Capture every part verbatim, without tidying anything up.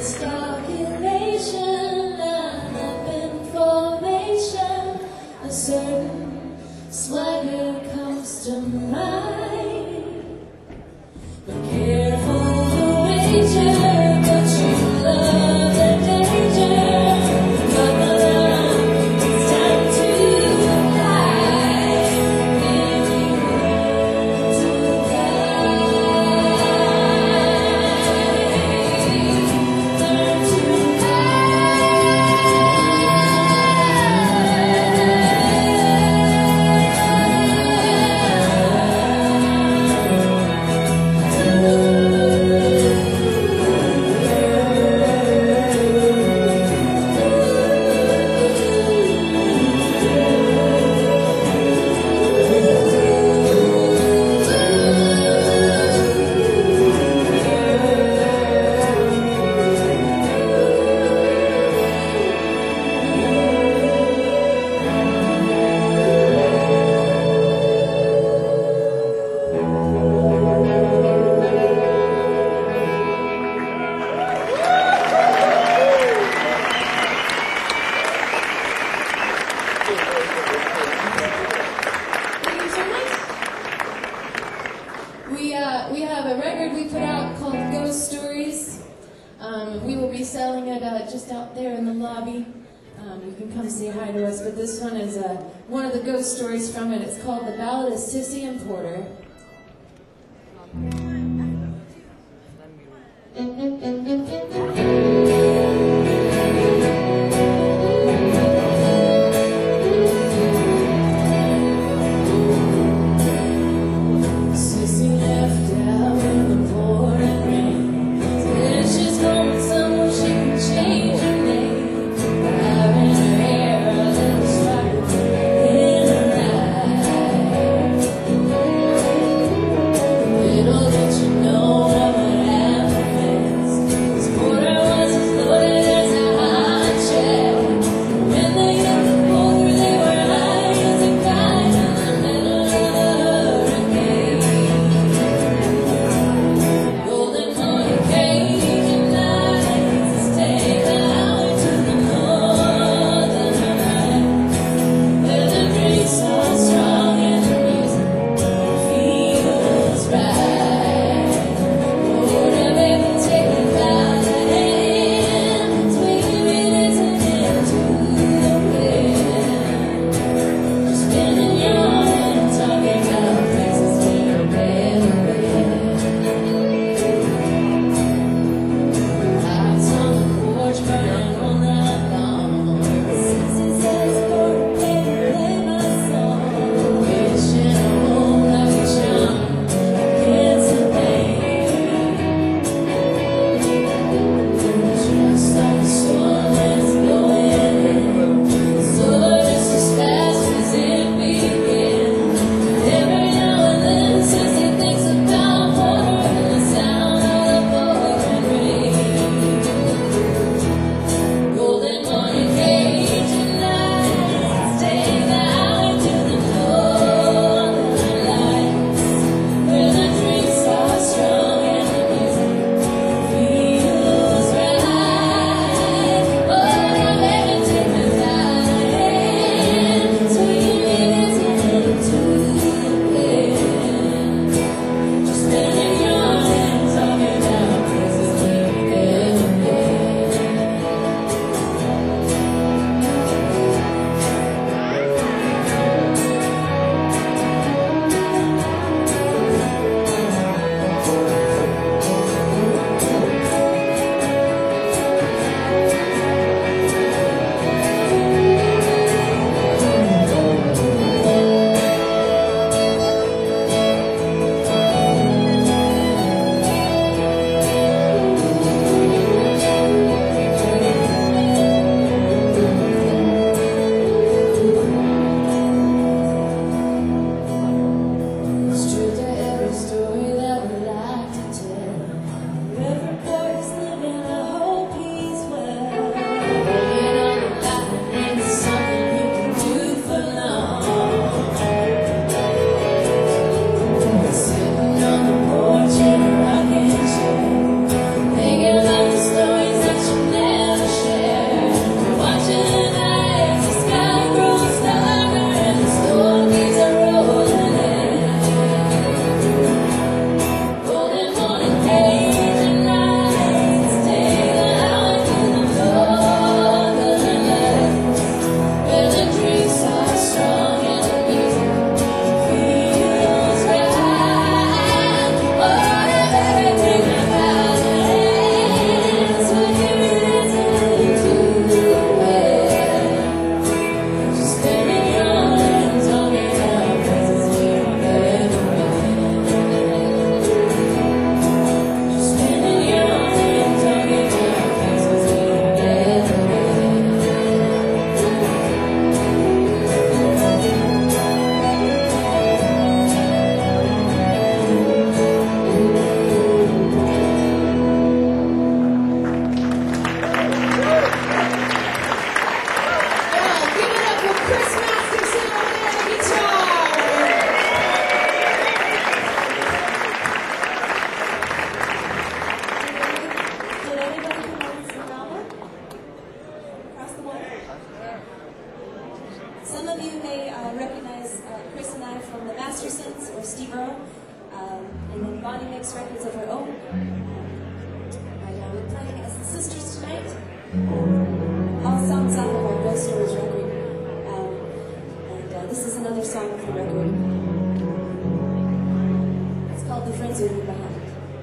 calculation, line up in formation, a certain swagger comes to mind. But careful the wager, but you love the danger. Buckle up, it's time to fly. To We, uh, we have a record we put out called Ghost Stories. Um, we will be selling it uh, just out there in the lobby. Um, you can come say hi to us, but this one is uh, one of the ghost stories from it. It's called The Ballad of Sissy and Porter. Little did you know what would happen. It's Um, all songs on our Ghost Stories record. Um, and uh, this is another song of the record. It's called The Friends We Leave Behind.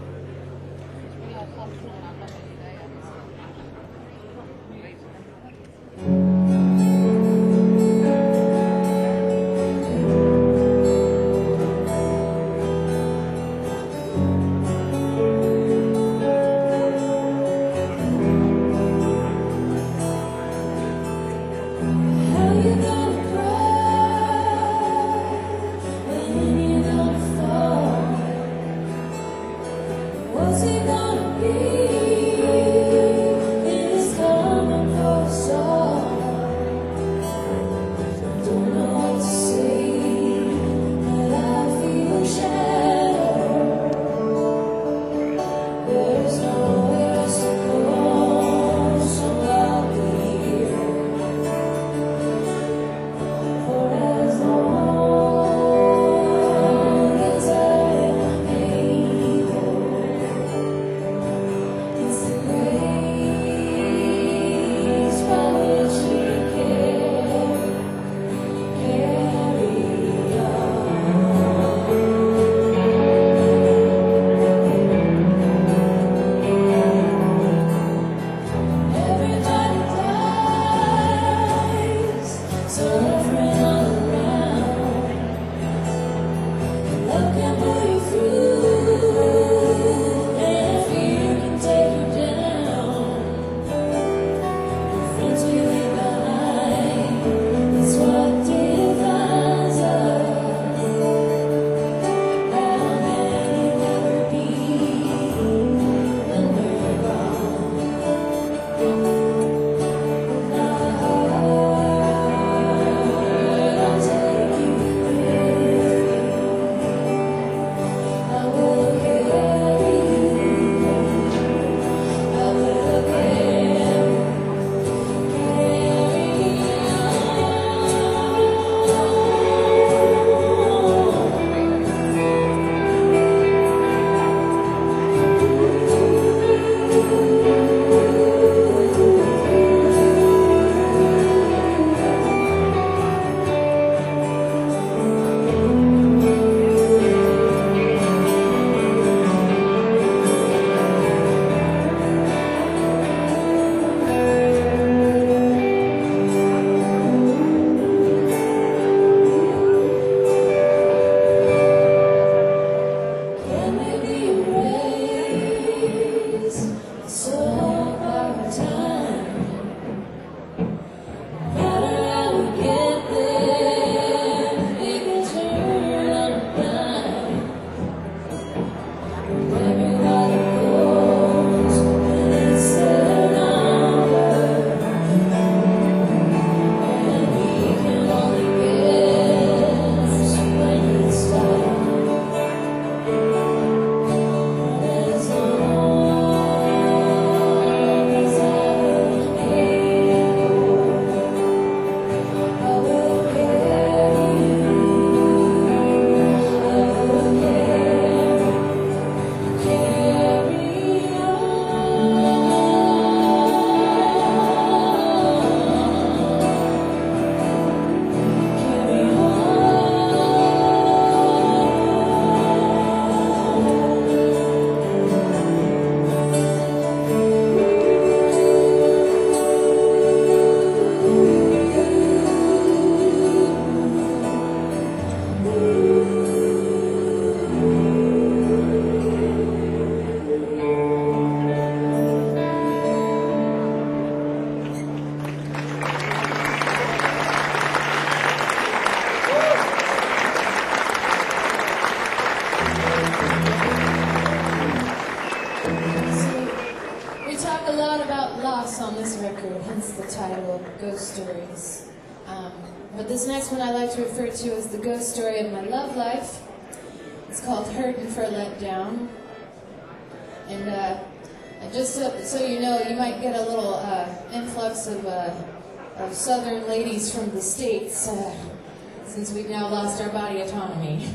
On this record, hence the title, Ghost Stories. Um, but this next one I like to refer to as the ghost story of my love life. It's called Hurtin' for Let Down. And uh, just so, so you know, you might get a little uh, influx of, uh, of southern ladies from the States, uh, since we've now lost our body autonomy.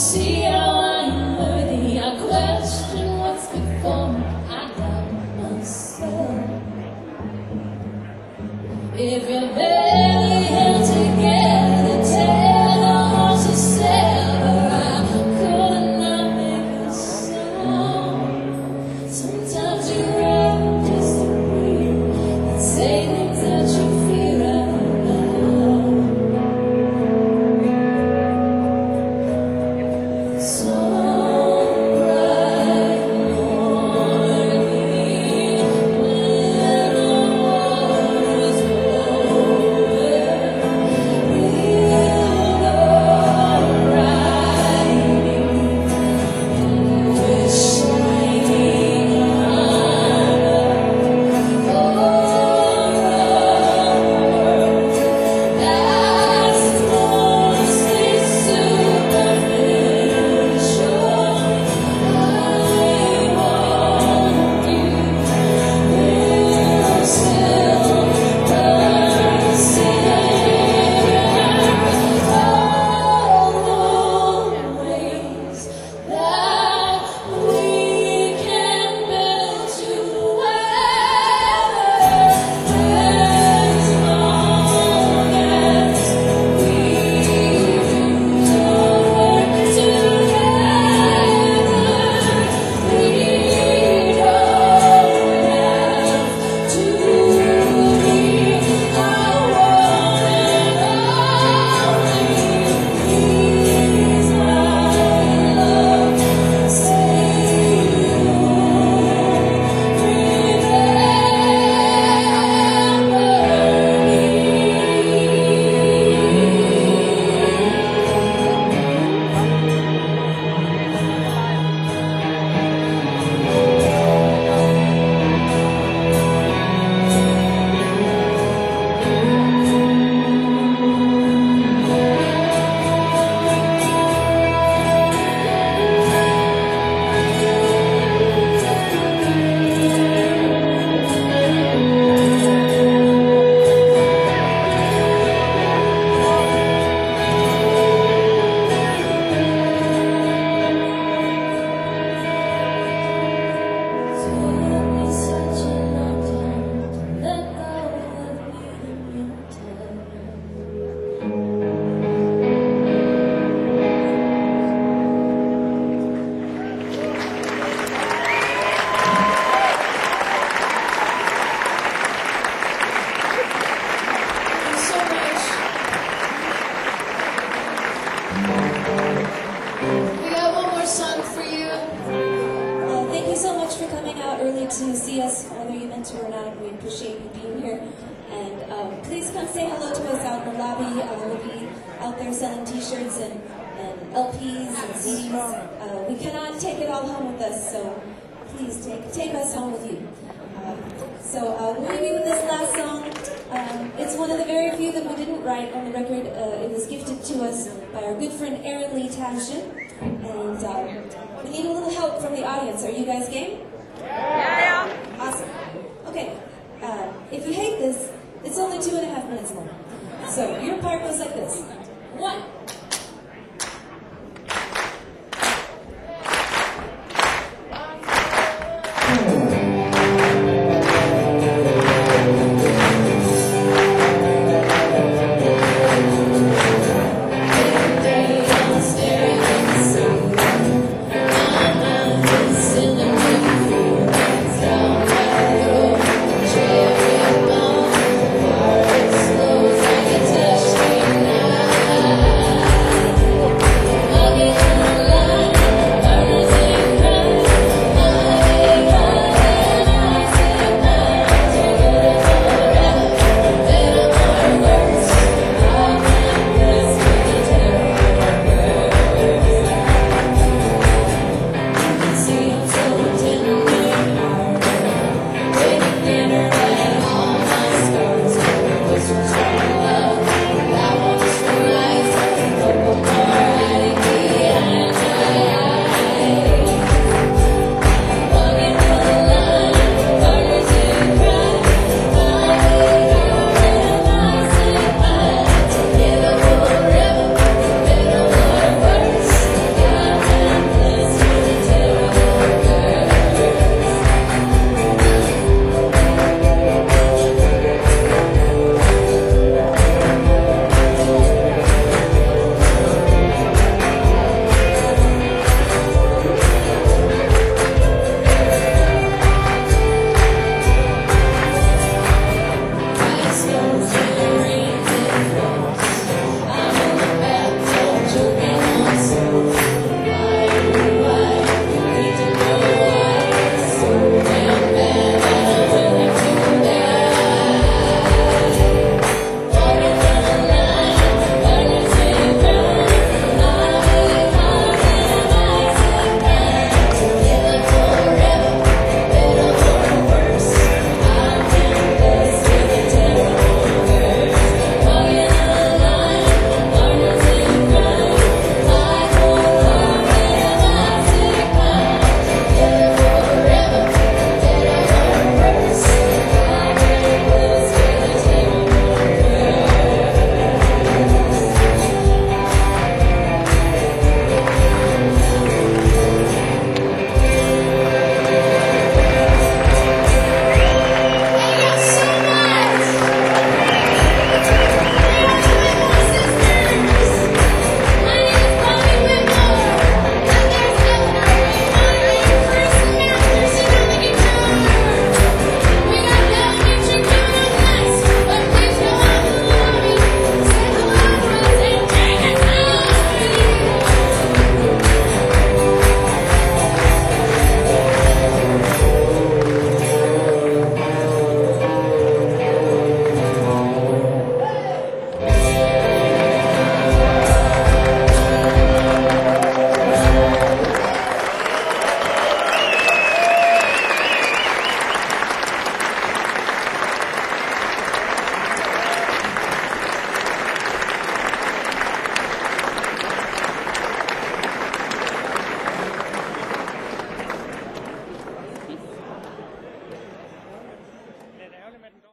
see how I'm worthy. I question what's before me. I doubt myself. If you're barely held together, tell the hearts to sever. I could not make a sound. Sometimes you write just to breathe and say things that you feel out loud. Some bright morning when the waters roll, we'll go riding with shining armor for a world that's mostly superficial. I want you will still consider all the ways that we can build together as long as we do the work together. We don't have to be our one and only. Please, my love, stay Took me such a long time to let go of me in your time. Thank you so much. We got one more song for you. Uh, thank you so much for coming out early to see us, whether you meant to or not. We appreciate you being here. And um, please come say hello to us out in the lobby. Uh, we'll be out there selling T-shirts and, and L Ps and C Ds. Uh, we cannot take it all home with us, so please take take us home with you. Um, so uh, we'll leave you with this last song. Um, it's one of the very few that we didn't write on the record. Uh, it was gifted to us by our good friend Aaron Lee Tashin. And um, we need a little help from the audience. Are you guys game? Yeah. Awesome. Okay. Uh, if you hate this, it's only two and a half minutes long. So your part goes like this.